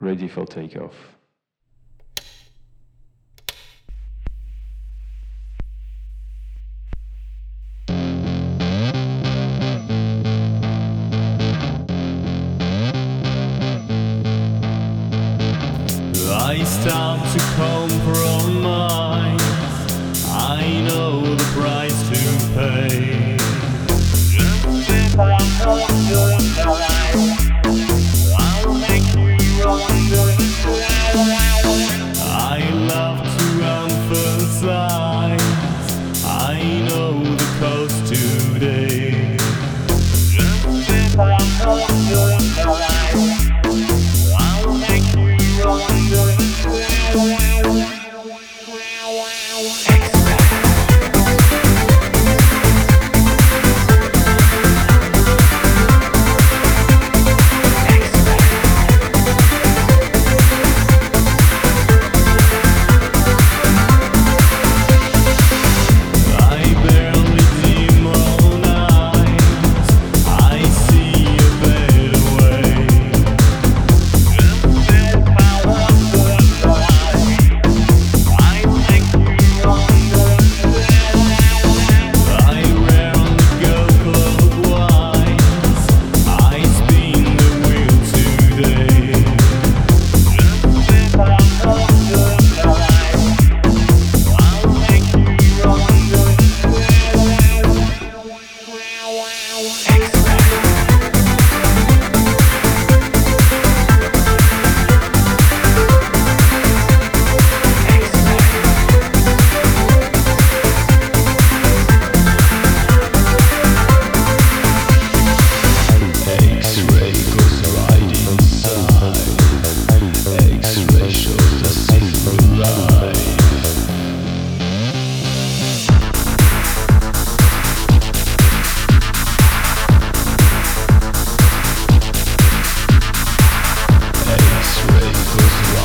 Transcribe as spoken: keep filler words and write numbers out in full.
Ready for takeoff. I start to compromise. I know the price to pay. Just if I hold your knife, I'll make you understand. I love to emphasize. I know the cost today. Just if I hold your knife, I'll make you understand. X-ray goes